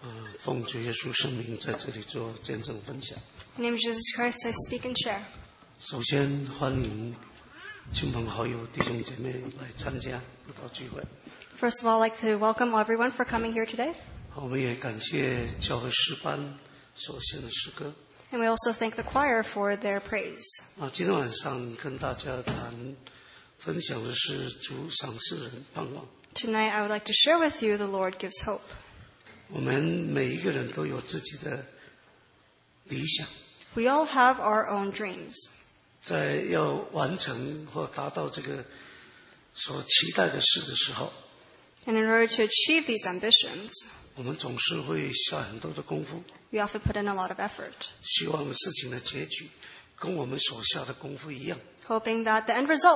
奉主耶稣圣名在这里做见证分享。 In the name of Jesus Christ, I speak and share. 首先欢迎亲朋好友弟兄姐妹来参加布道聚会。 First of all, I'd like to welcome everyone for coming here today. 我们也感谢教会诗班所献的诗歌。 And we also thank the choir for their praise. 今天晚上跟大家分享的是主赏赐人盼望。 Tonight, I would like to share with you the Lord gives hope. 我们每一个人都有自己的理想， We all have our own dreams. 在要完成或达到这个所期待的事的时候， And in order to achieve these ambitions, 我们总是会下很多的功夫， we often put in a lot of effort, 希望事情的结局跟我们所下的功夫一样。 hoping that the end result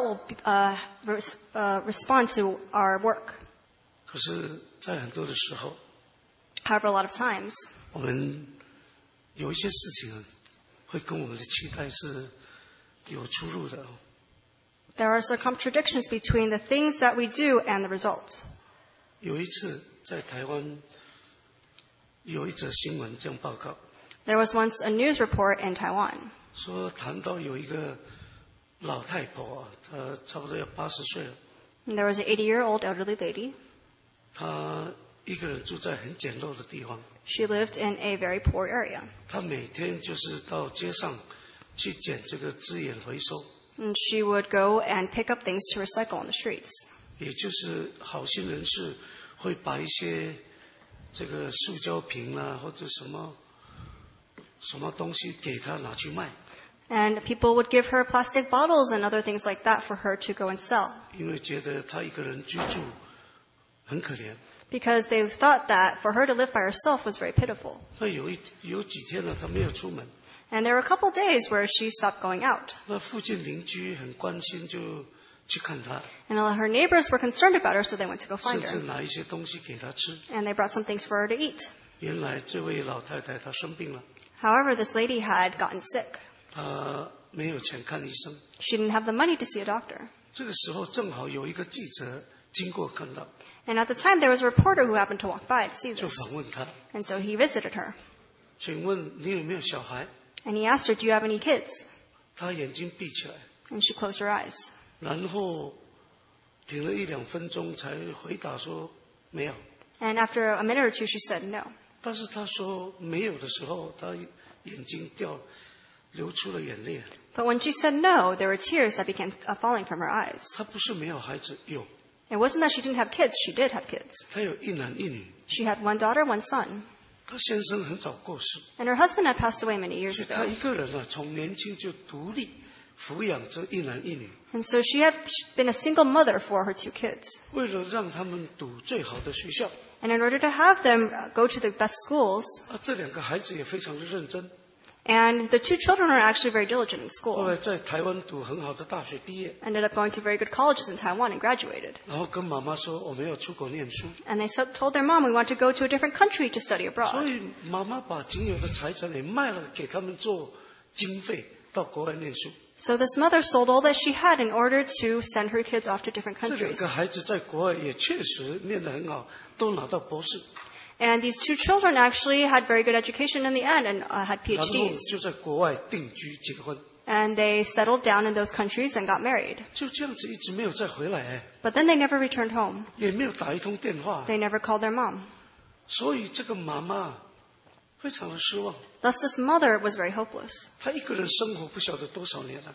will respond to our work. 可是在很多的时候， However, a lot of times, 我们有一些事情会跟我们的期待是有出入的。 there are some contradictions between the things that we do and the result. 有一次在台湾有一则新闻这样报告， There was once a news report in Taiwan. 说谈到有一个老太婆她差不多要80岁了， And there was an 80-year-old elderly lady. 她一个人住在很简陋的地方， She lived in a very poor area. 她每天就是到街上去捡这个资源回收， And she would go and pick up things to recycle on the streets. 也就是好心人士会把一些这个塑胶瓶啊或者什么东西给她拿去卖， And people would give her plastic bottles and other things like that for her to go and sell. 因为觉得她一个人居住很可怜。 Because they thought that for her to live by herself was very pitiful. 那有几天呢，她没有出门， And there were a couple days where she stopped going out. 那附近邻居很关心，就去看她， And her neighbors were concerned about her, so they went to go 甚 find 至 her. 拿一些东西给她吃。 And they brought some things for her to eat. 原来这位老太太她生病了， However, this lady had gotten sick. 她没有钱看医生。 She didn't have the money to see a doctor. 这个时候正好有一个记者经过看到， And at the time, there was a reporter who happened to walk by to see 就 this. 访问她， And so he visited her. 请问你有没有小孩？ And he asked her, do you have any kids? 她眼睛闭起来， And she closed her eyes. 然后停了1-2分钟才回答说没有。 And after a minute or two, she said no. 但是她说没有的时候，她眼睛流出了眼泪。 But when she said no, there were tears that began falling from her eyes. 她不是没有孩子，有， It wasn't that she didn't have kids. She did have kids. 她有1男1女。 She had one daughter, one son. 她先生很早过世， And her husband had passed away many years 所以她 ago. 一个人从年轻就独立抚养这1男1女。 And so she had been a single mother for her 2 kids. 为了让他们读最好的学校， And in order to have them go to the best schools, 这2个孩子也非常的认真。 and the 2 children are actually very diligent in 后 school, 来在台湾读很好的大学毕业， ended up going to very good colleges in Taiwan and graduated. 然后跟妈妈说我们要出国念书， And they told their mom, we want to go to a different country to study 所 abroad. 以妈妈把仅有的财产也卖了，给他们做经费到国外念书。 So this mother sold all that she had in order to send her kids off to different 这2 countries. 个孩子在国外也确实念得很好，都拿到博士， And these 2 children actually had very good education in the end and had 然后 PhDs. 就在国外定居结婚， And they settled down in those countries and got married. 就这样子一直没有再回来， But then they never returned home. 也没有打一通电话， They never called their mom. 所以这个妈妈非常的失望。 Thus, this mother was very hopeless. 她一个人生活不晓得多少年了，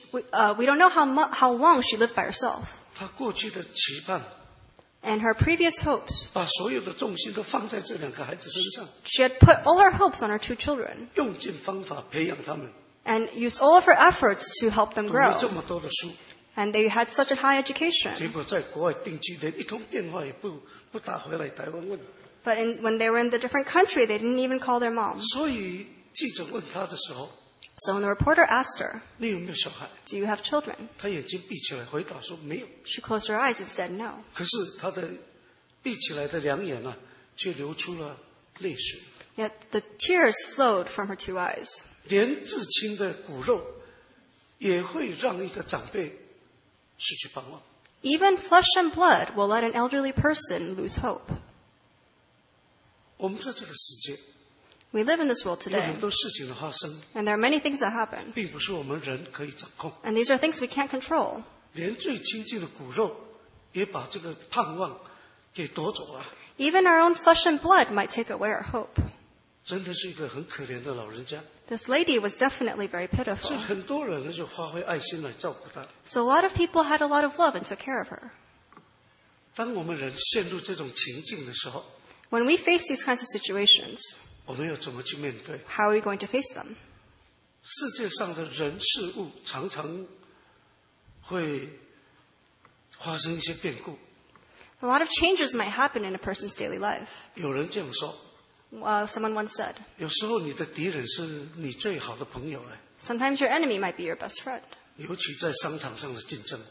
We don't know how long she lived by herself. 她过去的期盼， And her previous hopes, 把所有的重心都放在这2个孩子身上， she had put all her hopes on her 2 children 用尽方法培养他们， and used all of her efforts to help them 读 grow. 了这么多的书， And they had such a high 结 education. 果在国外定居，连一通电话也不打回来台湾问。 But when they were in the different country, they didn't even call their mom. 所以记者问她的时候， So when the reporter asked her, 你有没有小孩？ do you have children? 她眼睛闭起来回答说没有。 She closed her eyes and said no. 可是她的闭起来的2眼却流出了泪水。 Yet the tears flowed from her 2 eyes. 连至亲的骨肉也会让一个长辈失去盼望。 Even flesh and blood will let an elderly person lose hope. 我们在这个世界 We live in this world 有 today, 很多事情的发生， and there are many things that happen, 并不是我们人可以掌控。 and these are things we can't control. 连最亲近的骨肉也把这个盼望给夺走了， Even our own flesh and blood might take away our hope. 真的是一个很可怜的老人家。 This lady was definitely very 所 pitiful. 以很多人呢就发挥爱心来照顾他。 So a lot of people had a lot of love and took care of her. 当我们人陷入这种情境的时候， When we face these kinds of situations, 我们要怎么去面对？ how are we going to face them? 世界上的人事物常常会发生一些变故。 A lot of changes might happen in a person's daily life. 有人这样说， Someone once said, 有时候你的敌人是你最好的朋友， sometimes your enemy might be your best friend, 尤其在商场上的竞争，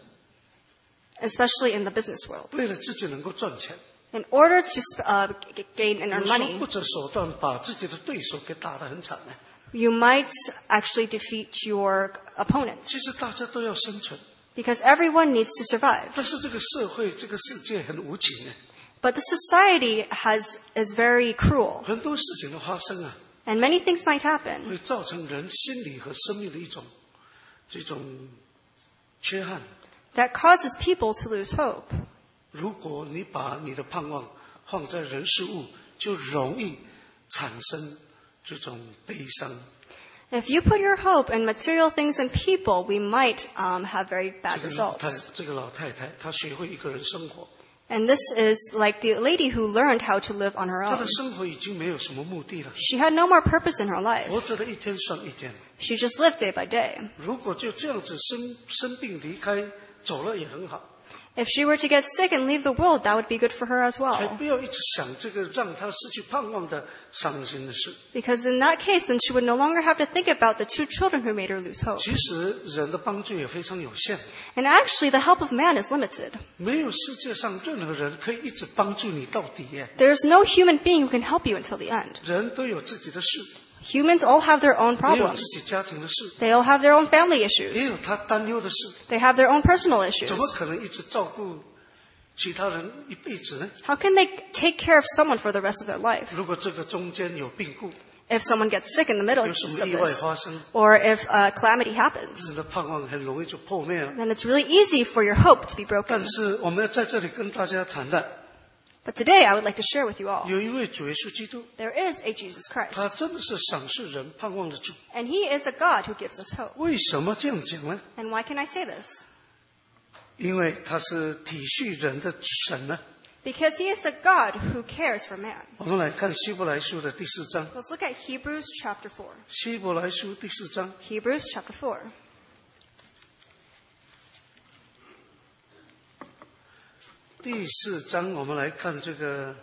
especially in the business world. 为了自己能够赚钱， In order to gain and 有 earn 时候 money, 不择手段把自己的对手给打得很惨呢。 you might actually defeat your opponent, 其实大家都要生存， because everyone needs to survive. 但是这个社会、这个世界很无情呢， But the society is very cruel, 很多事情的发生啊， and many things might happen 会造成人心理和生命的一种这种缺憾。 that causes people to lose hope. 如果你把你的盼望放在人事物，就容易产生这种悲伤。 If you put your hope in material things and people, we might have very bad 这个老 results. 太太，她学会一个人生活， And this is like the lady who learned how to live on her 她的 own. 生活已经没有什么目的了， She had no more purpose in her life. 活着的一天算一天。 She just lived day by day. 如果就这样子生病离开走了也很好， If she were to get sick and leave the world, that would be good for her as 才 well. 不要一直想这个让她失去盼望的伤心的事。 Because in that case, then she would no longer have to think about the 2 children who made her lose hope. 其实人的帮助也非常有限， And actually, the help of man is limited. 没有世界上任何人可以一直帮助你到底耶。 There's no human being who can help you until the end. 人都有自己的事， Humans all have their own 也有自 problems. 己家庭的事， They all have their own family 也 issues. 有他担忧的事， They have their own personal 怎么 issues. 可能一直照顾其他人一辈子呢？ How can they take care of someone for the rest of their life? 如果这个中间有病故， If someone gets sick in the middle 有 of 什么意外 this, 发生， or if a calamity happens, 人的盼望很容易就破灭了。 then it's really easy for your hope to be broken. 但是我们要在这里跟大家谈的， But today, I would like to share with you all, 有一位主耶稣基督， there is a Jesus 他 Christ, 真的是赏赐人盼望的主。 and He is a God who gives us hope. 为什么这样讲呢？ And why can I say this? 因为他是体恤人的神呢。 Because He is the God who cares for man. 我们来看希伯来书的第4章， Let's look at Hebrews chapter 4. 希伯来书第4章 Hebrews chapter 4. 第4章，我们来看这个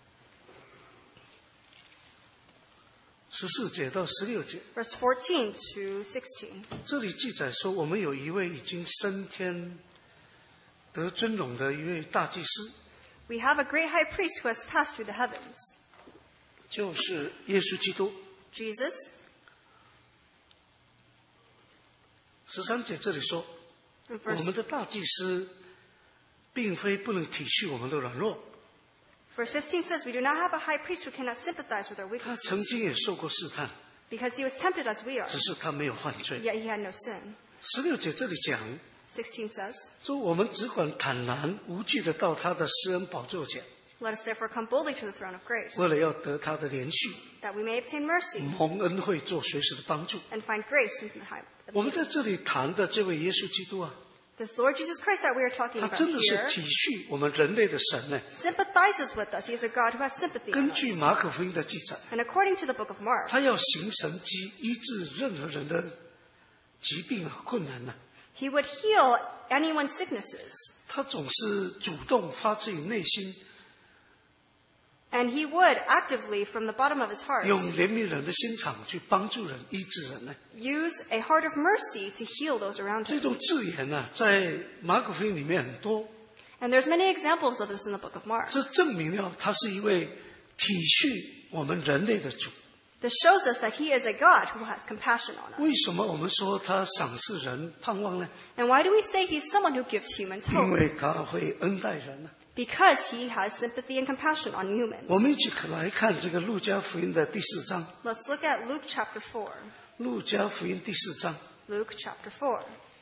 14节到16节。 Verse 14 to 16. 这里记载说，我们有一位已经升天得尊荣的一位大祭司， We have a great high priest who has passed through the heavens, 就是耶稣基督。 Jesus. 13节这里说， And 我 verse, 们的大祭司并非不能体恤我们的软弱， verse 15 says, We do not have a high priest who cannot sympathize with our 他曾 weaknesses, 经也受过试探， because he was tempted as we are, 只是他没有犯罪。 yet he had no sin. 16节这里讲 16 says, 说，我们只管坦然无惧的到他的施恩宝座前， Let us therefore come boldly to the throne of grace, 为了要得他的连续， that we may obtain mercy 蒙恩惠，做随时的帮助。 and find grace in the high. 我们在这里谈的这位耶稣基督啊， This Lord Jesus Christ that we are talking 他 about 真的是 here 体恤我们人类的神呢。 sympathizes with us. He is a God who has sympathy 根 on 据 us. 马可福音的记载， And according to the book of Mark, 他要行神迹，医治任何人的疾病啊、困难啊。 he would heal anyone's sicknesses. 他总是主动发自于内心， And he would actively, from the bottom of his heart, 用怜悯人的心肠去帮助人、医治人呢。 use a heart of mercy to heal those around 这 him. 种字眼呢、在马可福音里面很多， And there's many examples of this in the book of Mark. 这证明了他是一位体恤我们人类的主。 This shows us that he is a God who has compassion on us. 为什么我们说他赏赐人盼望呢？ And why do we say he's someone who gives humans 因 hope? 为他会恩待人呢、 because he has sympathy and compassion on humans. 我们一起来看这个路加福音的第4章。 Let's look at Luke chapter 4. 路加福音第4章， Luke chapter 4.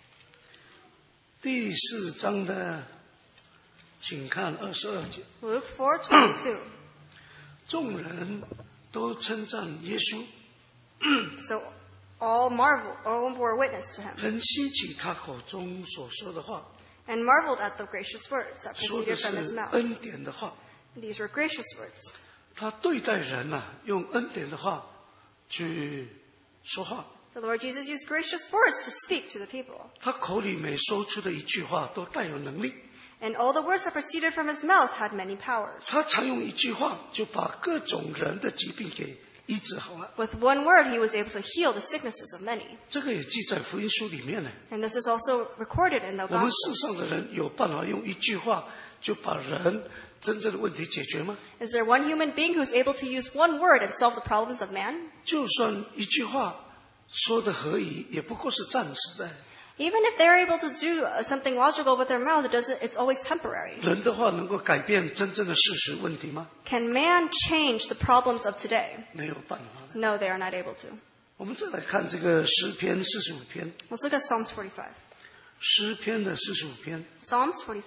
第4章的，请看22节。 Luke 4:22. 众人都称赞耶稣， So all bore witness to him, 很稀奇他口中所说的话， and marveled at the gracious words that 说的 proceeded from his 是 mouth. 恩典的话。 These were gracious words. 他对待人用恩典的话去说话。 The Lord Jesus used gracious words to speak to the people. 他口里每说出的一句话都带有能力。 And all the words that proceeded from his mouth had many powers. 他常用一句话就把各种人的疾病给医治好了。 With one word, he was able to heal the sicknesses of many. 这个也记在福音书里面呢。 And this is also recorded in the 我们世 Gospels. 上的人有办法用一句话就把人真正的问题解决吗？ Is there one human being who's able to use one word and solve the problems of man? 就算一句话说的合宜，也不过是暂时的。 Even if they're able to do something logical with their mouth, it's always temporary. 人的话能够改变真正的事实问题吗？ Can man change the problems of today? 没有办法的。 No, they are not able to. 我们再来看这个诗篇45篇， Let's look at Psalms 45. 诗篇的45篇， Psalms 45.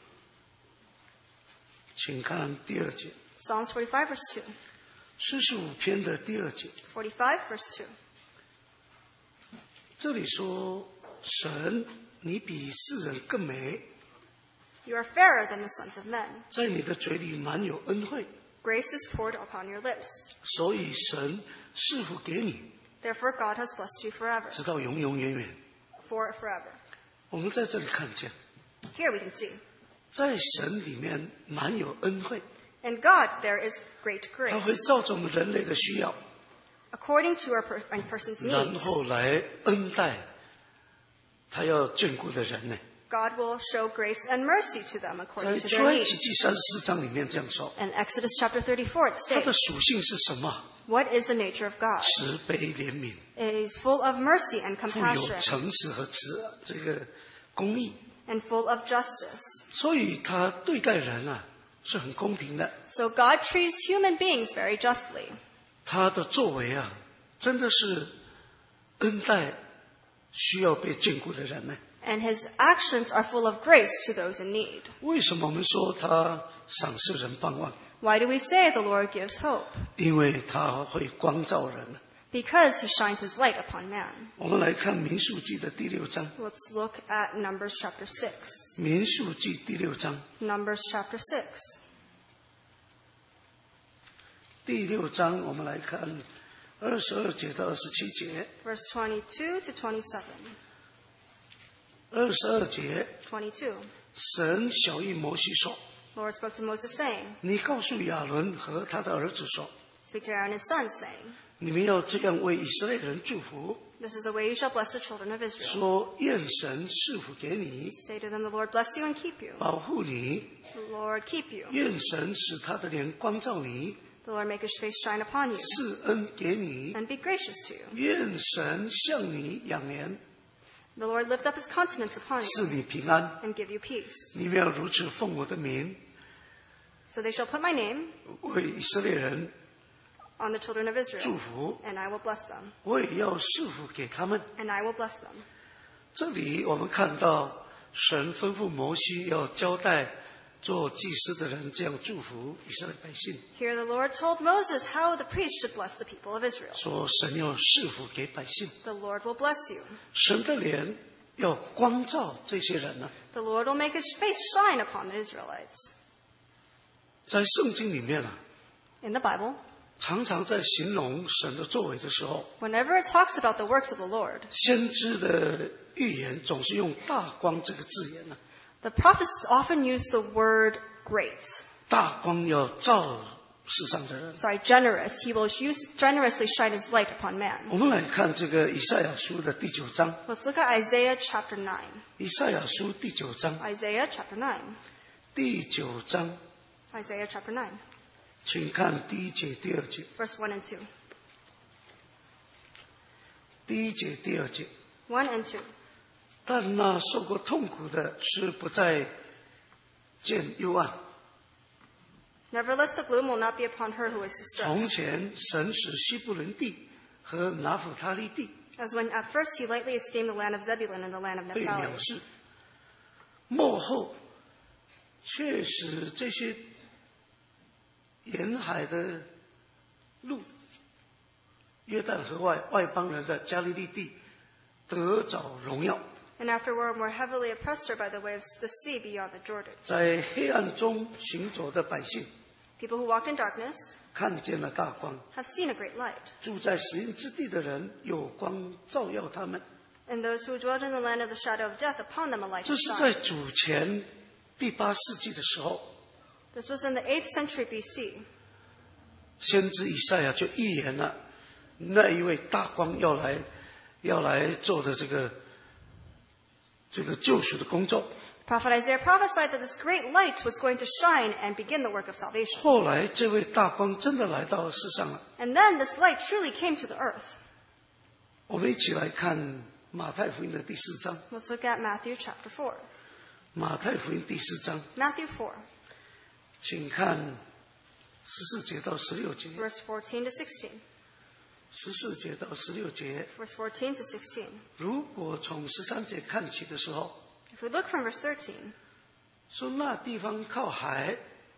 请看第2节， Psalms 45 verse 2. 45篇的第2节， 45 verse 2. 这里说：“神，你比世人更美， You are fairer than the sons of men. 在你的嘴里满有恩惠， Grace is poured upon your lips. 所以神赐福给你， Therefore God has blessed you forever. 直到永永远远。” For forever. 我们在这里看见， Here we can see. 在神里面满有恩惠， In God there is great 他会 grace. 照着我们人类的需要， According to a person's 然 needs, 后来恩待他要眷顾的人呢。 God will show grace and mercy to them 在 according to 出 their 埃及 needs. 记34章里面这样说， In Exodus chapter 34 it 他的 states, 属性是什么？ What is the nature of God? 慈悲怜悯， It is full of mercy and 富有 compassion 诚实和这个公义， and full of justice. 所以他对待人是很公平的。 So God treats human beings very justly. 他的作为真的是恩待需要被眷顾的人呢。 And his actions are full of grace to those in need. 为什么我们说他赏赐人盼望？ Why do we say the Lord gives hope? 因为他会光照人。 Because he shines his light upon man. 我们来看民数记的第6章， Let's look at Numbers chapter 6. 民数记第6章， Numbers chapter 6. 第6章我们来看22节到27节。 Verse 22 to 27. 22节， 22. 神晓谕摩西说 Lord spoke to Moses, saying,：“ 你告诉亚伦和他的儿子说， Speak to Aaron and his sons, saying, 你们要这样为以色列人祝福， This is the way you shall bless the children of Israel. 说愿神赐福给你， Say to them, The Lord bless you and keep you. 保护你， The Lord keep you. 愿神使他的脸光照你， The Lord make his face shine upon you 赐恩给你， and be gracious to you. 愿神向你仰怜， The Lord lift up his countenance upon 赐 you 你平安。 and give you peace. 你们要如此奉我的名， So they shall put my name 为以色列人 on the children of 祝 Israel, 福， and I will bless them, 我也要赐福给他们。” and I will bless them. 这里我们看到神吩咐摩西要交代做祭司的人这样祝福以色列百姓， Here the Lord told Moses how the priest should bless the people of Israel. 说神要赐福给百姓， The Lord will bless you. 神的脸要光照这些人呢。 The Lord will make his face shine upon the Israelites. 在圣经里面 In the Bible, 常常在形容神的作为的时候， whenever it talks about the works of the Lord, 先知的预言总是用大光这个字眼呢。 the prophets often use the word great. 大光要照世上的人。 Generous. He will generously shine his light upon man. 我们来看这个以赛亚书的第9章， Let's look at Isaiah chapter 9. 以赛亚书第9章， Isaiah chapter 9. 第9章。 Isaiah chapter 9, 请看第1节、第2节。 verse 1 and 2. 第1节、第2节。 1 and 2. 但那受过痛苦的是不再见幽暗， Nevertheless, the gloom will not be upon her who is 从 distressed. 前神使西布伦地和拿弗他利地 As when at first he lightly esteemed the land of Zebulun and the land of 被 Naphtali. 藐视，末后却使这些沿海的路、约旦河外外邦人的加利利地得着荣耀。 And afterward more heavily oppressed her by the waves of the sea beyond the Jordan. 在黑暗中行走的百姓 People who walked in darkness 看见了大光， have seen a great light. 住在死荫之地的人有光照耀他们。 And those who dwelt in the land of the shadow of death, upon them a light 这 has 是在 shined. 主前第8世纪的时候， This was in the 8th century BC. 先知以赛亚就预言了那一位大光要来做的这个救赎的工作。 Prophet Isaiah prophesied that this great light was going to shine and begin the work of salvation. 后来这位大光真的来到世上了。 And then this light truly came to the earth. 我们一起来看马太福音的第4章。 Let's look at Matthew chapter 4. 马太福音第4章， Matthew 4, 请看14节到16节。 verse 14 to 16. 14节到16节， Verse 14 to 16. 如果从13节看起的时候， If we look from verse 13, 说那地方靠海，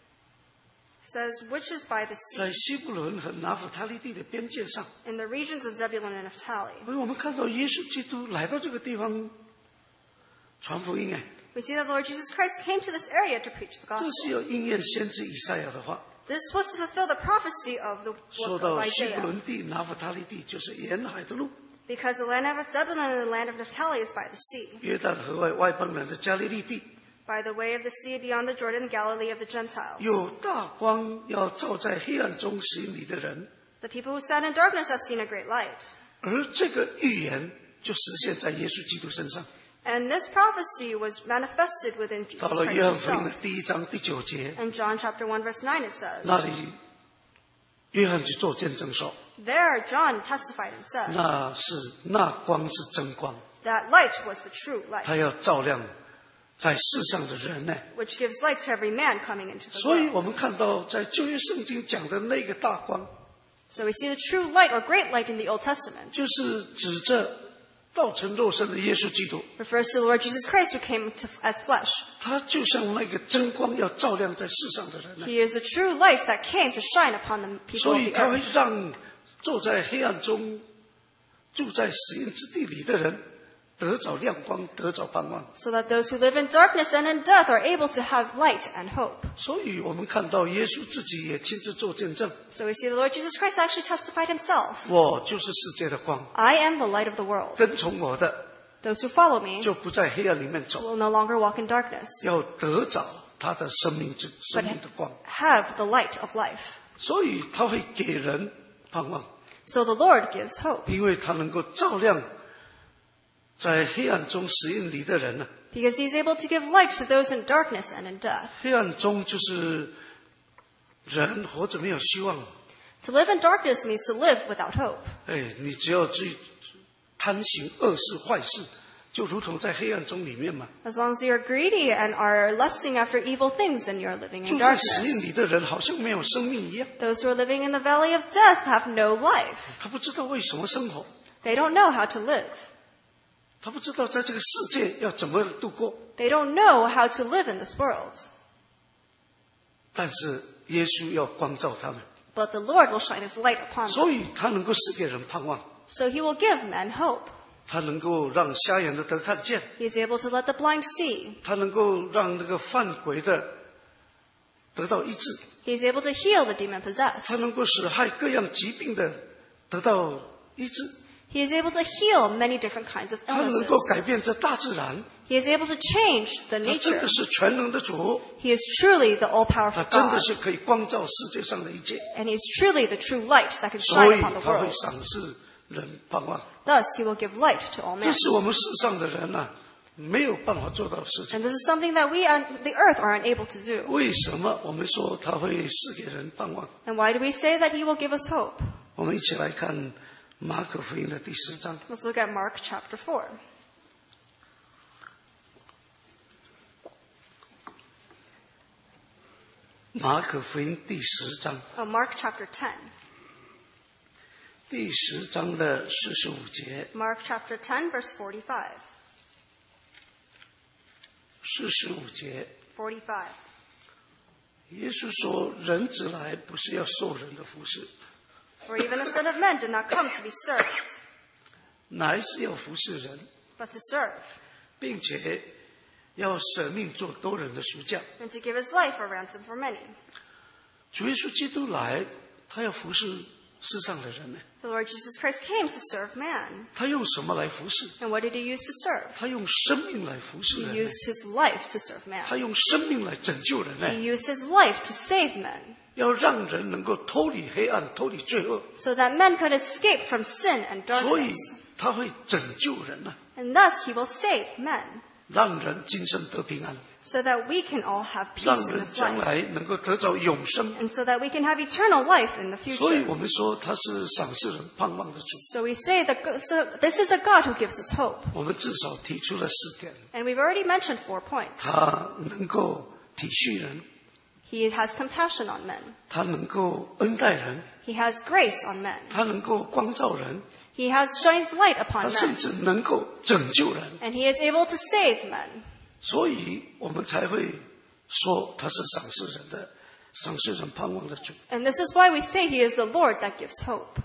it says, which is by the 在 sea, 西布伦和拿弗他利地的边界上。 in the regions of Zebulun and Naphtali. 所以我们看到耶稣基督来到这个地方传福音， We see that the Lord Jesus Christ came to this area to preach the 这 gospel. 是要应验先知以赛亚的话。 This was to fulfill the prophecy of the 说 book of 到西布 Isaiah. 伦地、拿弗他利地，就是沿海的路， Because the land of Zebulun and the land of Naphtali is by the sea, 约旦河外外邦人的加利利地， by the way of the sea beyond the Jordan, the Galilee of the Gentiles. 有大光要照在黑暗中使引你的人， The people who sat in darkness have seen a great light. 而这个预言就实现在耶稣基督身上。 And this prophecy was manifested within 到 Jesus 了 Christ 约翰福音的 himself. 第1章第9节， In John chapter 1 verse 9 it says, 那里约翰去做见证说， There John testified and said, 那光是真光， that light was the true 它 light, 要照亮在世上的人呢。 which gives light to every man coming into the 所以 world. 我们看到在旧约圣经讲的那个大光， So we see the true light or great light in the Old Testament. 就是指着道成肉身的耶稣基督， Refers to the Lord Jesus Christ who came as flesh. 他就像那个真光要照亮在世上的人呢。 He is the true light that came to shine upon the people 所 of 以 the 他会 earth. 让坐在黑暗中、住在死荫之地里的人得着亮光，得着盼望。 So that those who live in darkness and in death are able to have light and hope. 所以我们看到耶稣自己也亲自做见证， So we see the Lord Jesus Christ actually testified himself. 我就是世界的光， I am the light of the world. 跟从我的 Those who follow me 就不在黑暗里面走， will no longer walk in darkness, 要得着他的生命的光。 have the light of life. 所以他会给人盼望， So the Lord gives hope, 因为他能够照亮在黑暗中死荫里的人呢。 because he is able to give light to those in darkness and in death. 黑暗中就是人活着没有希望。 To live in darkness means to live without hope. 你只要去贪行恶事坏事，就如同在黑暗中里面嘛。 As long as you are greedy and are lusting after evil things, then you are living in 住在死荫 darkness. 里的人好像没有生命一样， Those who are living in the valley of death have no life. 他不知道为什么生活， They don't know how to live. 他不知道在这个世界要怎么度过。 They don't know how to live in this world. 但是耶稣要光照他们， But the Lord will shine his light upon them. 所以他能够使给人盼望， So he will give men hope. 他能够让瞎眼的得看见， He is able to let the blind see. 他能够让那个犯鬼的得到医治， He is able to heal the demon 他 possessed. 能够使害各样疾病的得到医治， He is able to heal many different kinds of 他能够 illnesses. 改变这大自然， He is able to change the 他真 nature. 的是全能的主， He is truly the 他 all-powerful 真的 God. 是可以光照世界上的一切， And he is truly the true light that can 所 shine 以 upon the 他会 world. 赏赐人盼望。 Thus, he will give light to all 这 men. 是我们世上的人没有办法做到的事情。 And this is something that we on the earth are unable to do. 为什么我们说他会赐给人盼望？ And why do we say that he will give us hope? 我们一起来看马可福音的第10章。 Let's look at Mark chapter 4. 马可福音第10章， Mark chapter 10. 第10章的45节， Mark chapter 10, verse 45. 45节， 45. 耶稣说：“人子来不是要受人的服侍， For even the Son of Man did not come to be served, 乃是要服侍人， but to serve, 并且要舍命做多人的赎价。” and to give his life a ransom for many. 主耶稣基督来，他要服侍世上的人呢。 The Lord Jesus Christ came to serve man. 他用什么来服侍？ And what did he use to serve? 他用生命来服侍 He 人呢， used his life to serve man. 他用生命来拯救人呢， He used his life to save men, 要让人能够脱离黑暗，脱离罪恶， so that men could escape from sin and 所以 darkness. 他会拯救人呢， And thus he will save men, 让人今生得平安， so that we can all have 让 peace in 人 this 将 life, 来能够得着永生。 and so that we can have eternal life in the 所以 future. 我们说他是赏赐人盼望的主。 So we say that so this is a God who gives us hope. 我们至少提出了4点： And we've already mentioned 4 points. 他能够体恤人， He has compassion on men. 他能够恩待人， He has grace on men. 他能够光照人， He shines light 他 upon 甚 men. 至能够拯救人。 And he is able to save men. 所以我们才会说他是赏赐人盼望的主。 And this is why we say he is the Lord that gives hope.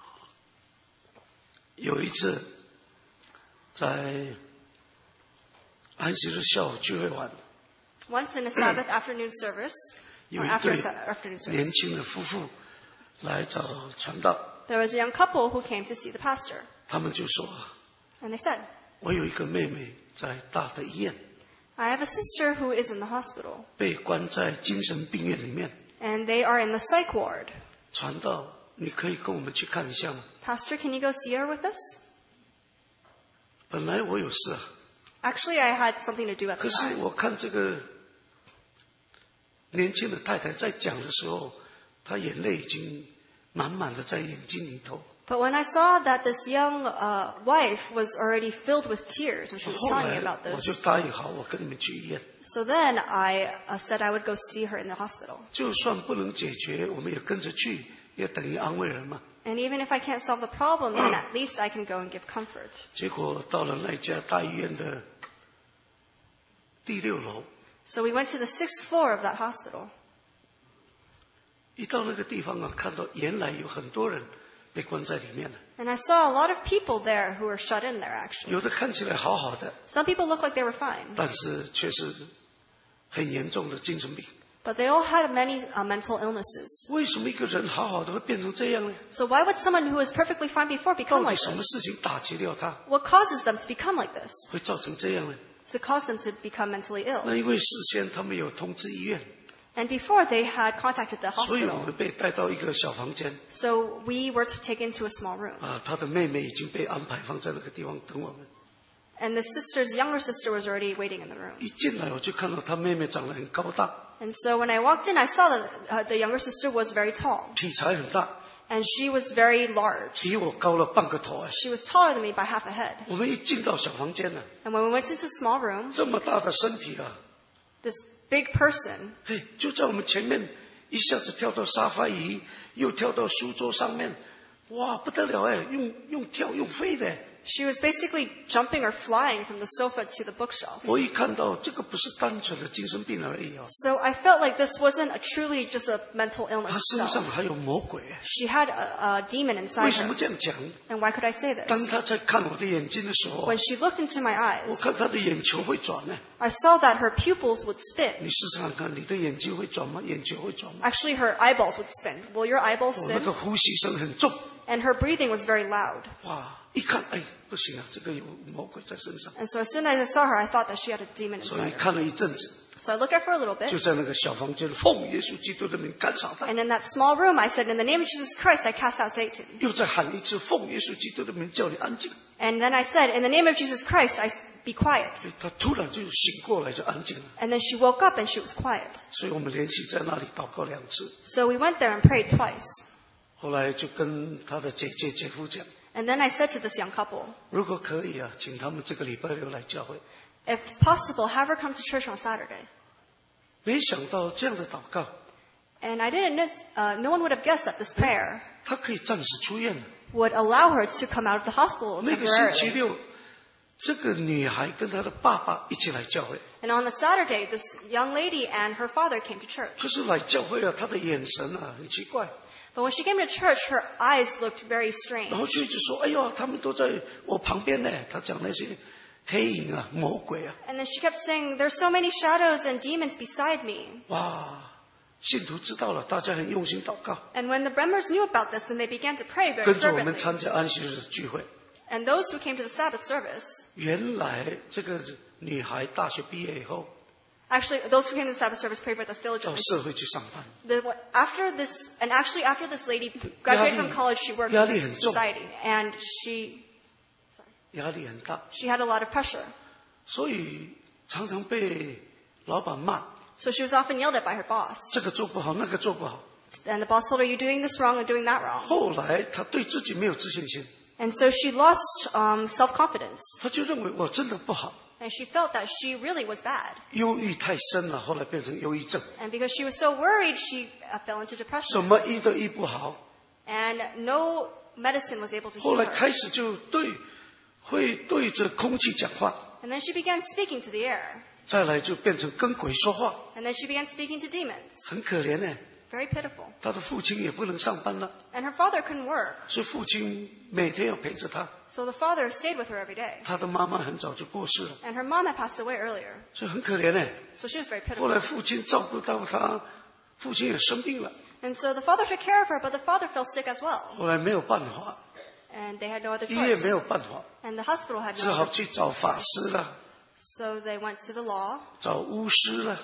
有一次，在安息日下午聚会完， Once in a Sabbath afternoon service, 有 or 一 after 对 afternoon 年 service, 轻的夫妇来找传道， there was a young couple who came to see the pastor. 他们就说：“ And they said, 我有一个妹妹在大的医院， I have a sister who is in the hospital, 被关在精神病院里面。 and they are in the psych ward. 传道，你可以跟我们去看一下吗？ Pastor, can you go see her with us? 本来我有事啊， Actually, I had something to do at 可 the 是 time. 我看这个年轻的太太在讲的时候，她眼泪已经满满的在眼睛里头。 But when I saw that this young wife was already filled with tears when she was 后 telling me 来 about 我就 this, 答应好，我跟你们去医院。 so then I said I would go see her in the hospital. 就算不能解决，我们也跟着去，也等于安慰人嘛。 And even if I can't solve the problem, then at least I can go and give comfort. 结果到了那家大医院的第6楼， So we went to the 6th floor of that hospital. 一到那个地方啊，看到原来有很多人被关在里面了， And I saw a lot of people there who were shut in there, actually. 有的看起来好好的， Some people looked like they were fine, 但是却是很严重的精神病。 but they all had many mental illnesses. 为什么一个人好好的会变成这样呢？ So why would someone who was perfectly fine before 到 become 底 like 什么 this? 事情打击了他， What causes them to become like this? 会造成这样呢？ To cause them to become mentally ill. 那因为事先他们有通知医院， And before they had contacted the 所以我 hospital. 们被带到一个小房间 So we were to take into a small room. 啊，他的妹妹已经被安排放在那个地方等我们。 And the younger sister was already waiting in the room. 一进来我就看到他妹妹长得很高大， And so when I walked in, I saw that the younger sister was very tall. 体裁很大， And she was very large. 比我高了半个头哎。 She was taller than me by half a head. 我们一进到小房间呢， And when we went into the small room, 这么大的身体啊， this big person, 嘿，就在我们前面，一下子跳到沙发椅，又跳到书桌上面，哇，不得了哎，用跳用飞的。 she was basically jumping or flying from the sofa to the bookshelf. 我一看到这个不是单纯的精神病而已啊， So I felt like this wasn't truly just a mental illness 他身上 itself. 还有魔鬼哎。 She had a demon 为 inside 什么 her. 这样讲？ And why could I say 当 this? 他在看我的眼睛的时候， When she looked into my 我 eyes, 看他的眼球会转呢。 I saw that her pupils would spin. 你试试看看，你的眼睛会转吗？眼球会转吗？ Actually, her eyeballs would spin. Will your eyeballs 我那 spin? 个呼吸声很重， And her breathing was very loud. 哇！一看，哎，不行啊，这个有魔鬼在身上， And so as soon as I saw her, I thought that she had a demon 所以 inside her. 看了一阵子， So I looked at her for a little 就 bit. 在那个小房间，奉耶稣基督的名赶撒旦， And in that small room, I said, in the name of Jesus Christ, I cast out Satan. 又再喊一次，奉耶稣基督的名叫你安静。 And then I said, in the name of Jesus Christ, be quiet. 所以他突然就醒过来，就安静了。 And then she woke up and she was quiet. 所以我们连续在那里祷告2次， So we went there and prayed twice. 后来就跟他的姐姐姐夫讲， And then I said to this young couple, 如果可以啊，请他们这个礼拜6来教会。 if it's possible, have her come to church on Saturday. 没想到这样的祷告， And I didn't miss, no one would have guessed that this prayer 她可以暂时出院了。 would allow her to come out of the hospital 那个星期 temporarily. 六，这个女孩跟她的爸爸一起来教会。 And on the Saturday, this young lady and her father came to church. 可是来教会啊，她的眼神啊很奇怪， But when she came to church, her eyes looked very 然 strange. 后就一直说：“哎呦，他们都在我旁边呢。”她讲那些黑影啊、魔鬼啊， And then she kept saying, there's so many shadows and demons beside me. 哇！信徒知道了，大家很用心祷告， And when the members knew about this, then they began to pray very 跟着我们 fervently. 参加安息日聚会。 And those who came to the Sabbath service, 原来这个女孩大学毕业以后 actually, those who came to the Sabbath service prayed with us 到 diligently. 社会去上班， After this lady graduated from college, she worked 压 in 力很重。 society. And she 压力很大， had a lot of pressure. 所以常常被老板骂， So she was often yelled at by her boss. 这个做不好，那个做不好。 And the boss told her, you're doing this wrong and doing that wrong. 后来她对自己没有自信心， And so she lost self-confidence. 她就认为我真的不好， And she felt that she really was bad. 忧郁太深了，后来变成忧郁症， And because she was so worried, she fell into depression. 怎么医都医不好。 And no medicine was able to 后 heal 来 her. 开始就会对着空气讲话， And then she began speaking to the air. 再来就变成跟鬼说话， And then she began speaking to demons. 很可怜呢。 Very pitiful. 她的父亲也不能上班了， And her father couldn't work. 所以父亲每天要陪着她。 So the father stayed with her every day. 她的妈妈很早就过世了， And her mom had passed away earlier. 所以很可怜呢。 So she was very 后来 pitiful. 父亲照顾到她，父亲也生病了， And so the father took care of her, but the father fell sick as well. 后来没有办法， And they had no other 医院 choice. 没有办法， And the hospital had 只 no 好 other. 去找法师了， So they went to the law. 找巫师了，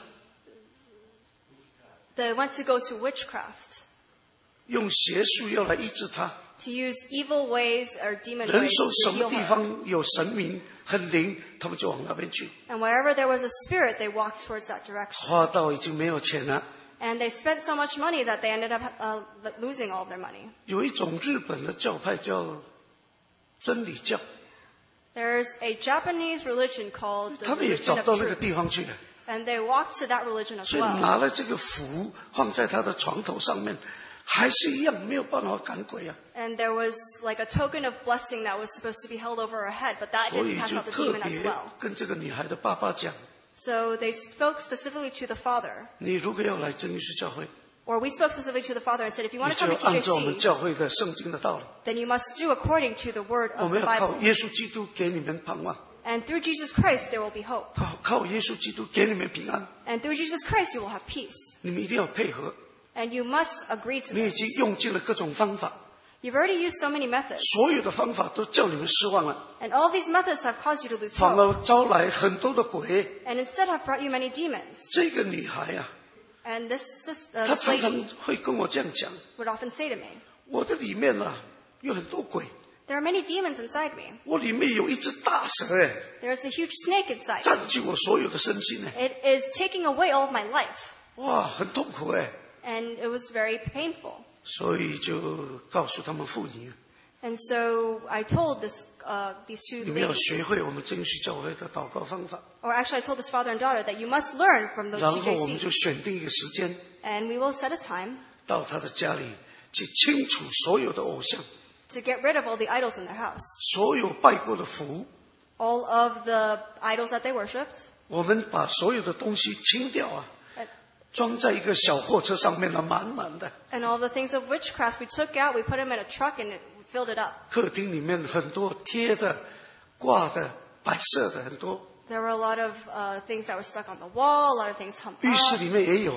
They went to go to witchcraft. 用邪术要来医治她。 To use evil ways or demon 人 ways 说 to 什么 heal 地 her. 方有神明很灵，他们就往那边去。 And wherever there was a spirit, they walked towards that direction. 花到已经没有钱了。 And they spent so much money that they ended up losing all of their money. 有一种日本的教派叫真理教， There's a Japanese religion called the 他们也 religion 找 of 到那个 truth. 地方去了， And they walked to that religion as 所以 well. 拿了这个符放在他的床头上面，还是一样没有办法赶鬼啊。 And there was like a token of blessing that was supposed to be held over her head, but that 所 didn't 以 pass 就 out the 特 demon as 别 well. 跟这个女孩的爸爸讲， So they spoke specifically to the father, 你如果要来真耶稣教会， or we spoke specifically to the father and said, if you 你 want to 就 come 要 to 按照我们 TJC, 教会的圣经的道理， then you must do according to the word 我 of 们 the 要靠 Bible. 耶稣基督给你们盼望， And through Jesus Christ, there will be hope. 靠耶稣基督给你们平安， And through Jesus Christ, you will have peace. 你们一定要配合。 And you must agree to 你已 this. 经用尽了各种方法， You've already used so many methods. 所有的方法都叫你们失望了， And all these methods have caused you to lose 反 hope. 而招来很多的鬼。 And instead have brought you many demons. 这个女孩啊， And this 她 this 常常 lady 会跟我这样讲， would often say to me, 我的里面啊有很多鬼， there are many demons inside me. 我里面有一只大蛇哎， There's a huge snake inside me. 占据我所有的身心哎， It is taking away all of my life. 哇，很痛苦哎， And it was very painful. 所以就告诉他们妇女， And so I told these two 你们要 ladies, 学会我们真耶稣教会的祷告方法， or actually I told this father and daughter that you must learn from the 然后我们 TJC. 就选定一个时间， And we will set a time 到他的家里去清除所有的偶像， to get rid of all the idols in their house. 所有拜过的符， All of the idols that they worshipped. 我们把所有的东西清掉啊， And 装在一个小货车上面了，满满的。 all the things of witchcraft we took out, we put them in a truck and it filled it up. 客厅里面很多贴的、挂的、摆设的很多， There were a lot of things that were stuck on the wall, a lot of things hung 浴室 up. 里面也有，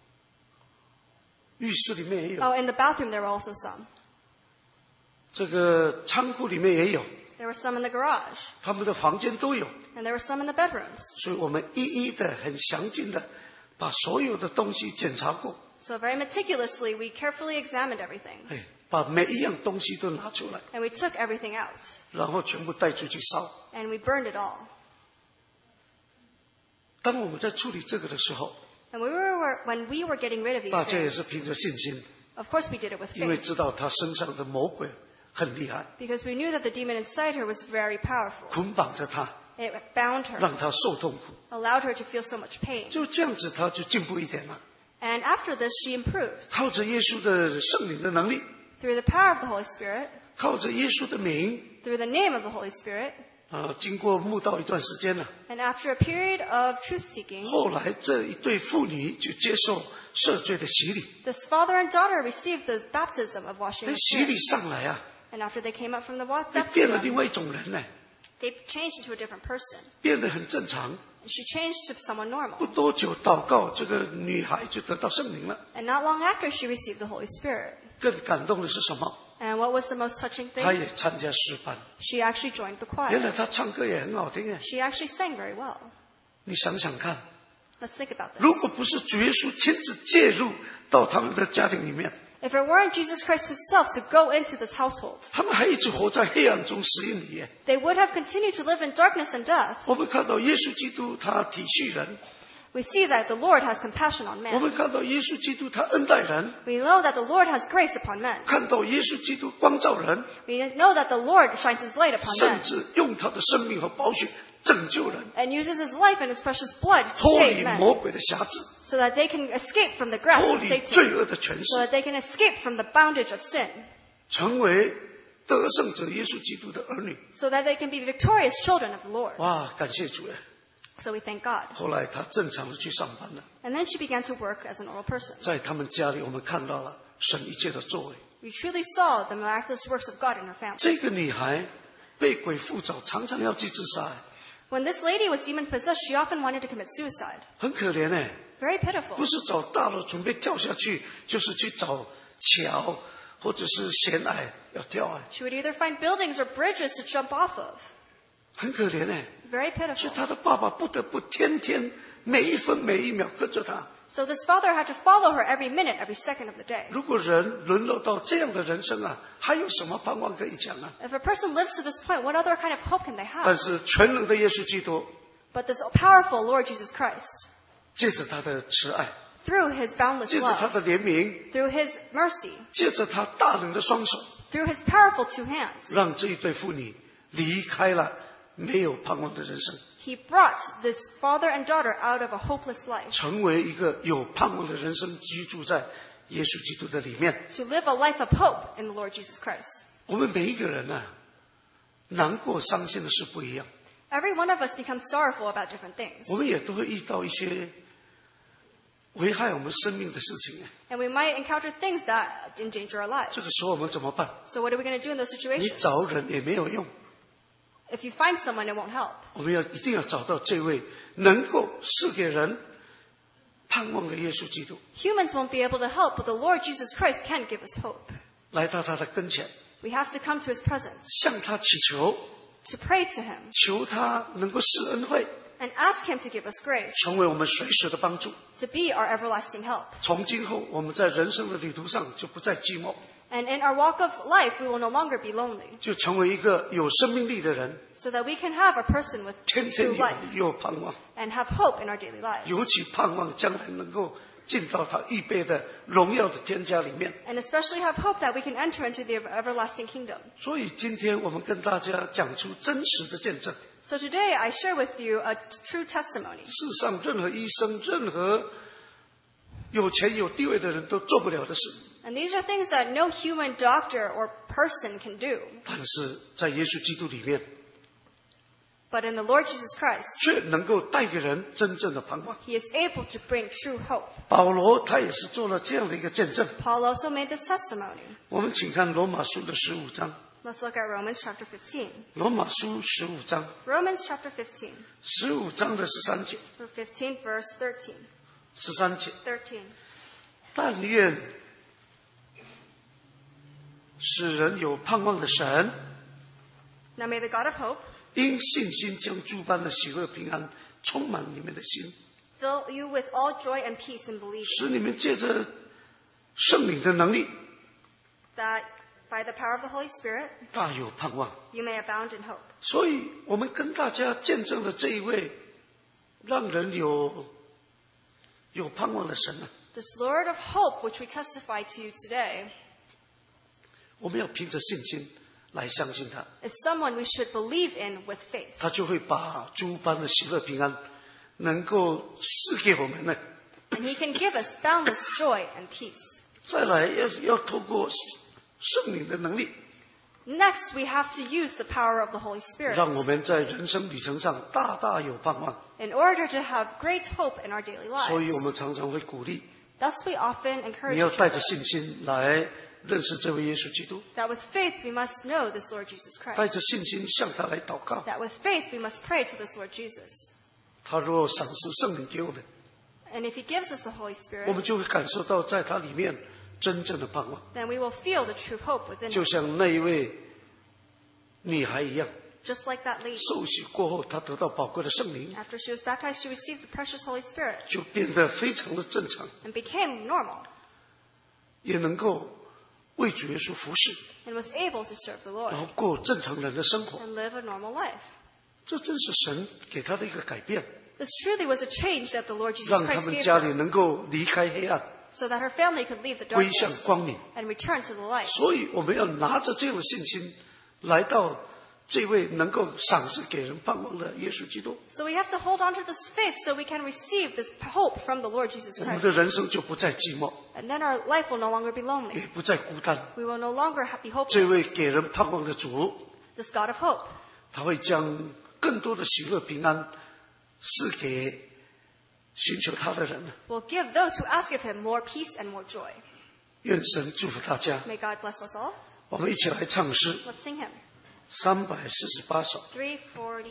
浴室里面也有， Oh, in the bathroom there were also some. 这个仓库里面也有， There were some in the garage. 他们的房间都有， And there were some in the bedrooms. 所以我们一一的、很详尽的把所有的东西检查过， So very meticulously, we carefully examined everything. 哎，把每一样东西都拿出来， And we took everything out. 然后全部带出去烧。 And we burned it all. 当我们在处理这个的时候， And when we were getting rid of these 大家也 things, 是凭着信心， of course we did it with 因为 faith. 知道他身上的魔鬼很厉害， Because we knew that the demon inside her was very powerful. 捆绑着他， It bound her, 让他受痛苦。 allowed her to feel so much pain. 就这样子，他就进步一点了。 And after this, she improved 靠着耶稣的圣灵的能力， through the power of the Holy Spirit, 靠着耶稣的名， through the name of the Holy Spirit. 经过慕道一段时间了， And after a period of truth-seeking, 后来这一对父女就接受赦罪的洗礼， this father and daughter received the baptism of washing 那 of 洗 sin. 礼上来啊， And after they came up from the 变了另 baptism, 外一种人呢， they changed into a different person. 变得很正常。 And she changed to someone 不 normal. 多久，祷告这个女孩就得到圣灵了。 And not long after, she received the Holy Spirit. 更感动的是什么？ And what was the most touching 她 thing? 也参加诗班， She actually joined the 原 choir. 来她唱歌也很好听哎。 She actually sang very well. 你想想看， Let's think about this. 如果不是主耶稣亲自介入到他们的家庭里面， If it weren't Jesus Christ himself to go into this household, 他们还一直活在黑暗中死荫里耶。 they would have continued to live in darkness and death. 我们看到耶稣基督他体恤人， We see that the Lord has compassion on 我 man. 们看到耶稣基督他恩待人， We know that the Lord has grace upon men. 看到耶稣基督光照人， We know that the Lord shines his light upon 甚 men 至用他的生命和宝血拯救人， and uses his life and his precious blood to 脱 save 离 men 魔鬼的辖制， so that they can escape from the grasp 脱 of 离 Satan, 罪恶的权 so 势， that they can escape from the bondage of sin, 成为得胜者耶稣基督的儿女。 so that they can be victorious children of the Lord. 哇，感谢主耶！ So we thank God. 后来他正常的去上班了， And then she began to work as a normal person. 在他们家里，我们看到了神一切的作为。 We truly saw the miraculous works of God in her family. 这个女孩被鬼附着，常常要去自杀， When this lady was demon-possessed, she often wanted to commit suicide. 很可怜哎。 Very pitiful. 不是找大楼准备跳下去，就是去找桥或者是悬崖要跳哎， She would either find buildings or bridges to jump off of. 很可怜哎。 Very 所以 pitiful. 他的爸爸不得不天天每一分每一秒跟着他。 So this father had to follow her every minute, every second of the day. 如果人沦落到这样的人生啊，还有什么盼望可以讲啊？ If a person lives to this point, what other kind of hope can they 但 have? 是全能的耶稣基督， But this powerful Lord Jesus Christ, 借着他的慈爱， through his boundless 借着他 love, 的怜悯， through his mercy, 借着他大能的双手， through his powerful two hands, 让这一对妇女离开了没有盼望的人生， he brought this father and daughter out of a hopeless life 成为一个有盼望的人生，居住在耶稣基督的里面。 to live a life of hope in the Lord Jesus Christ. 我们每一个人啊，难过、伤心的事不一样， Every one of us becomes sorrowful about different things. 我们也都会遇到一些危害我们生命的事情。 And we might encounter things that endanger our lives. 这个时候我们怎么办？ So what are we going to do in those 你 situations? 找人也没有用， If you find someone, it won't help. 我们一定要找到这位能够赐给人盼望的耶稣基督， Humans won't be able to help, but the Lord Jesus Christ can give us hope. 来到他的跟前， We have to come to his presence, 向他祈求， to pray to him, 求他能够施恩惠， and ask him to give us grace, 成为我们随时的帮助。 to be our everlasting help. 从今后，我们在人生的旅途上就不再寂寞， And in our walk of life, we will no longer be lonely, 就成为一个有生命力的人， so that we can have a person with 天天 true 有 life 有盼望， and have hope in our daily lives. 尤其盼望将来能够进到他预备的荣耀的天家里面。 And especially have hope that we can enter into the everlasting kingdom. 所以今天我们跟大家讲出真实的见证。 So today I share with you a true testimony. 世上任何医生、任何有钱有地位的人都做不了的事， And these are things that no human doctor or person can do. 但是在耶稣基督里面， But in the Lord Jesus Christ, 却能够带给人真正的盼望。 he is able to bring true hope. 保罗他也是做了这样的一个见证。 Paul also made this testimony. 我们请看罗马书的15章， Let's look at Romans chapter 15. 罗马书15章 Romans chapter 15, ，15章的13节， 15 verse 13. 13节， 13. 但愿使人有盼望的神， Now may the God of hope 因信心将诸般的喜乐平安充满你们的心， fill you with all joy and peace in believing, 使你们借着圣灵的能力， that by the power of the Holy Spirit, 大有盼望。 you may abound in hope. 所以我们跟大家见证的这一位让人有盼望的神啊， This Lord of hope, which we testify to you today, 我们要凭着信心来相信他， is someone we should believe in with faith. 他就会把诸般的喜乐平安能够赐给我们呢。 And He can give us boundless joy and peace. 再来要透过圣灵的能力， Next, we have to use the power of the Holy Spirit 让我们在人生旅程上大大有盼望。 in order to have great hope in our daily 所以 lives. 我们常常会鼓励 Thus, we often 你 encourage 要 each 带着 other 信心来认识这位耶稣基督， that with faith we must know this Lord Jesus 带 Christ. 着信心向他来祷告。 That with faith we must pray to this Lord Jesus. 他若赏赐圣灵给我们， And if He gives us the Holy 我 Spirit, 们就会感受到在他里面真正的盼望， then we will feel the true hope within 就 us. 像那一位女孩一样， Just like that lady. 受洗过后，她得到宝贵的圣灵， After she was baptized, she received the precious Holy Spirit 就变得非常的正常， and became normal 也能够为主耶稣服侍， and was able to serve the Lord 然后过正常人的生活。 and live a normal life. 这真是神给他的一个改变， This truly was a change that the Lord Jesus 让他 Christ 们 gave 家里 her 能够离开黑暗， so that her family could leave the 归向 darkness 光明。 and return to the light. 所以我们要拿着这样的信心，来到这位能够赏赐给人盼望的耶稣基督， So we have to hold on to this faith so we can receive this hope from the Lord Jesus 我们 Christ. 的人生就不再寂寞， And then our life will no longer be lonely. 也不再孤单。 We will no longer be 这位 hopeless. 给人盼望的主， This God of hope 他会将更多的喜乐平安赐给寻求他的人。 will give those who ask of Him more peace and more joy. 愿神祝福大家。 May God bless us all. 我们一起来唱诗 Let's sing Him. 348首。 348.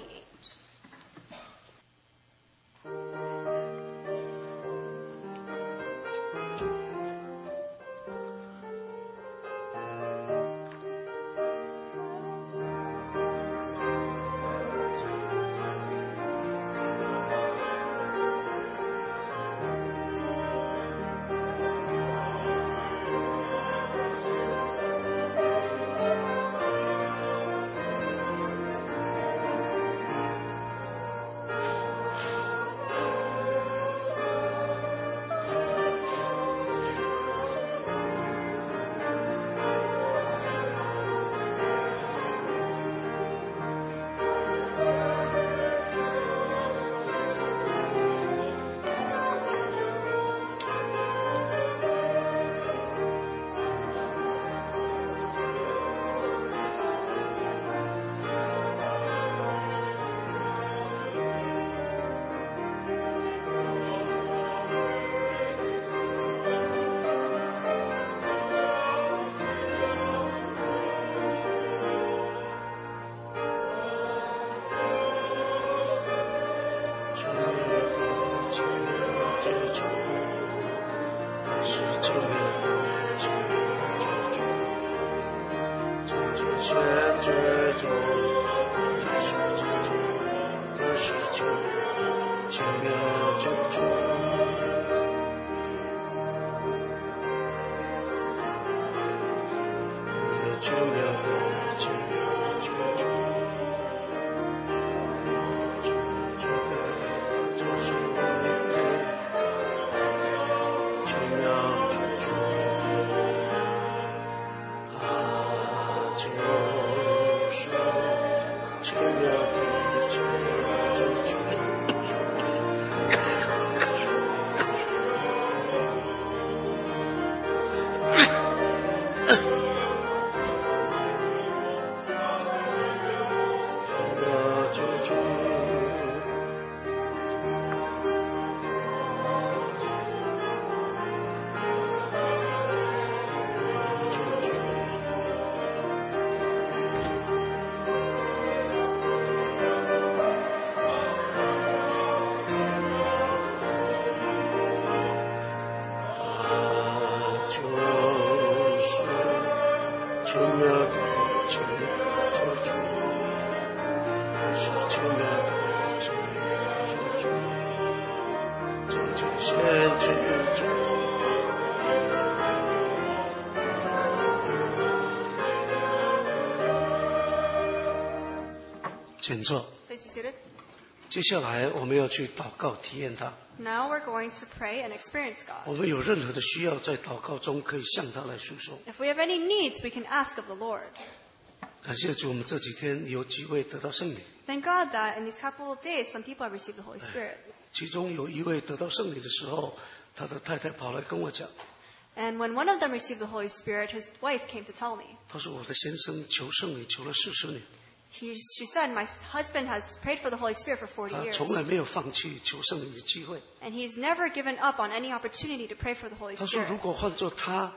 请坐。 Please be seated. 接下来我们要去祷告体验他。 Now we're going to pray and experience God. 我们有任何的需要，在祷告中可以向他来诉说。 If we have any needs, we can ask of the Lord. 感谢主，我们这几天有机会得到圣灵。 Thank God that in these couple of days, some people have received the Holy Spirit. 其中有一位得到圣灵的时候，他的太太跑来跟我讲， And when one of them received the Holy Spirit, his wife came to tell me. 他说我的先生求圣灵求了40年， She said, my husband has prayed for the Holy Spirit for 40 他 years. 从来没有放弃求圣灵的机会。 And he's never given up on any opportunity to pray for the Holy 他说如 Spirit. 果换做他，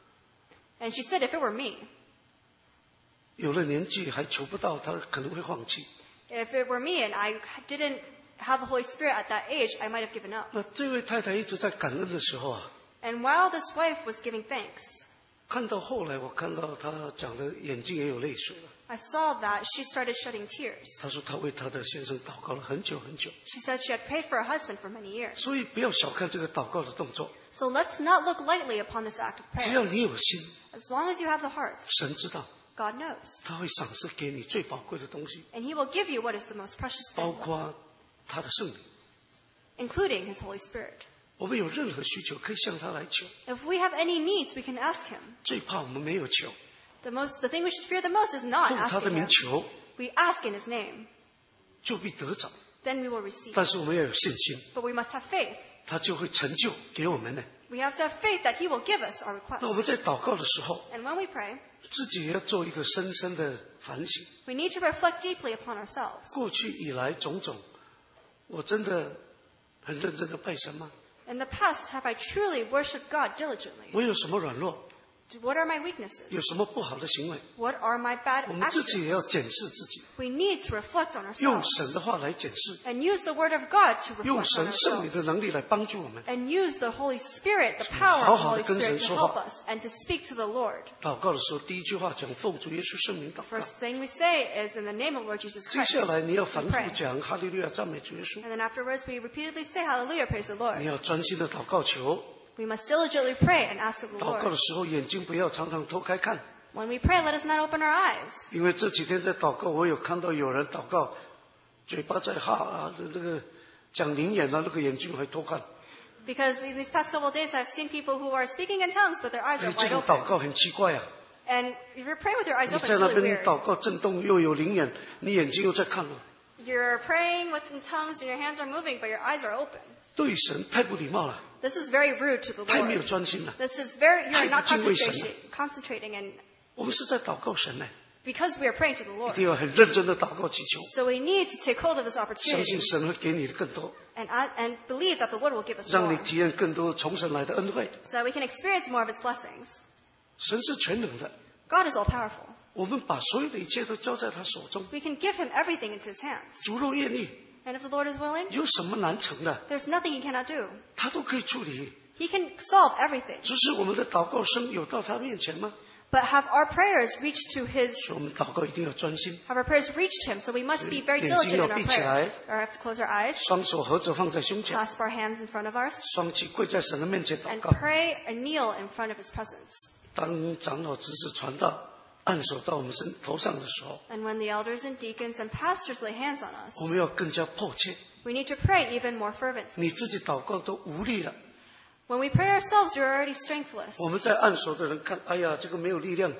And she said, if it were me, 有了年纪还求不到，他可能会放弃。 if it were me and I didn't have the Holy Spirit at that age, I might have given up. 那这位太太一直在感恩的时候啊， And while this wife was giving thanks, 看到后来我看到他讲的眼睛也有泪水了。 I saw that she started shedding tears. 他说他为他的先生祷告了很久很久， She said she had prayed for her husband for many years. 所以不要小看这个祷告的动作， So let's not look lightly upon this act of 只 prayer. 要你有心， As long as you have the heart, 神知道 God knows. 他会赏赐给你最宝贵的东西， And he will give you what is the most precious 包 thing, 括他的圣灵。 including his Holy Spirit. 我们有任何需求可以向他来求， If we have any needs, we can ask him. 最怕我们没有求， The thing we should fear the most is not 奉他的 asking 名 him. 求， We ask in his name, 就必得着。 then we will receive. 但是我们要有信心， But we must have faith. 他就会成就给我们的。 We have to have faith that he will give us our 那我们 requests. 在祷告的时候， And when we pray, 自己也要做一个深深的反省。 we need to reflect deeply upon ourselves. 过去以来种种，我真的很认真的拜神吗？ In the past, have I truly worshipped God diligently? 我有什么软弱？ What are my weaknesses? 有什么不好的行为？ What are my bad 我们自己也要 actions? 检视自己， We need to reflect on 用 ourselves 神的话来检视， and use the Word of God to 用 reflect on 神圣灵 ourselves 的能力来帮助我们。 and use the Holy Spirit, the power of the 好好 Holy 地跟神 Spirit to 说话。 help us and to speak to the Lord. 祷告的时候，第一句话讲奉主耶稣圣名祷告， First thing we say is in the name of Lord Jesus 接 Christ. 下来你要 we 反复 pray. 讲哈利路亚赞美主耶稣， And then afterwards we repeatedly say hallelujah, praise the 你 Lord. 要专心的祷告求。 We must diligently pray and ask of the 祷告的 Lord. 时候，眼睛不要常常偷开看， When we pray, let us not open our eyes. 因为这几天在祷告，我有看到有人祷告，嘴巴在哈啊，这个讲灵言啊，那个眼睛还偷看。 Because in these past couple of days I've seen people who are speaking in tongues but their eyes 哎 are， 这 wide 种 open. 祷告很奇怪啊！ And if you're praying with your eyes 你 open, 在 it's 那 really 边 weird. 祷告震动，又有灵眼，你眼睛又在看了， You're praying within tongues and your hands are moving, but your eyes are open. 对神太不礼貌了， This is very rude to the 太没有 Lord. 专心了。 This is very, you're not 太不敬畏神了。 concentrating and 我们是在祷告神呢， because we are praying to the 一 Lord. 定要很认真的祷告祈求， So we need to take hold of this 相 opportunity 信神会给你的更多， and believe that the Lord will give us 让你 more 体验更多从神来的恩惠。 so that we can experience more of His blessings. 神是全能的， God is all powerful. 我们把所有的一切都交在他手中。 We can give Him everything into His hands. 主若愿意， And if the Lord is willing, 有什么难成的， there's nothing He cannot do. 他都可以处理。 He can solve everything. 只是我们的祷告声有到他面前吗？ But have our prayers reached to His, 所以我们祷告一定要专心， have our prayers reached Him? So we must be very 眼睛 diligent 要 in our 闭起来， prayer. Or have to close our eyes, 双手合着放在胸前， clasp our hands in front of us, 双膝跪在神的面前祷 and 告。 pray and kneel in front of His presence. 当长老、执事传道按手到我们身头上的时候， And when the elders and deacons and pastors lay hands on us, 我们要更加迫切。 we need to pray even more fervently. 你自己祷告都无力了， When we pray ourselves, we're already strengthless. 我们在按手的人看，哎呀，这个没有力量。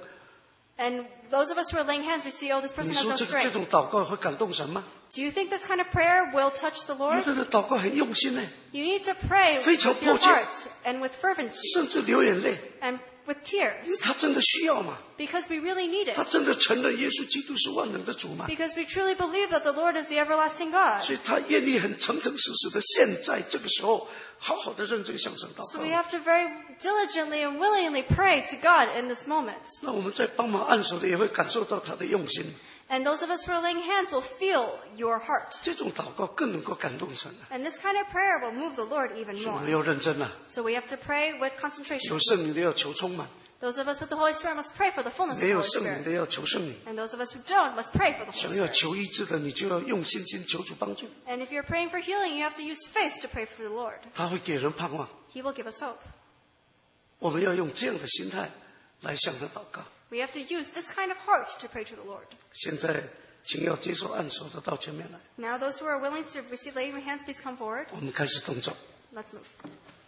And those of us who are laying hands, we see, oh, this 你 person has 说 no 这 strength. 种祷告会感动神吗？ Do you think this kind of prayer will touch the 有 Lord? 的人祷告很用心呢， You need to pray 非常 with your 迫切。 heart and with fervency 甚至流眼泪， and with tears 因为他真的需要嘛， because we really need 他 it. 真的承认耶稣基督是万能的主嘛， Because we truly believe that the Lord is the everlasting God. 所以他愿意很诚诚实实的现在这个时候，好好的认真向神祷 So we 告。 have to very diligently and willingly pray to God in this moment. 那我们在帮忙按手的也会感受到他的用心， And those of us who are laying hands will feel your heart. 这种祷告更能够感动神啊！ And this kind of prayer will move the Lord even 所以我们 more. 要认真啊， So we have to pray with concentration. 有圣灵的要求充满， Those of us with the Holy Spirit must pray for the fullness of 没 the 有 Holy 圣灵的 Spirit. 要求圣灵。 And those of us who don't must pray for the 想 Holy 要 Spirit. 求医治的，你就要用信心求主帮助， And if you're praying for healing, you have to use faith to pray for the Lord. 他会给人盼望。 He will give us hope. 我们要用这样的心态来向他祷告。 We have to use this kind of heart to pray to the Lord. 现在，请要接受按手的到前面来， Now those who are willing to receive laying hands, please come forward. 我们开始动作。 Let's move.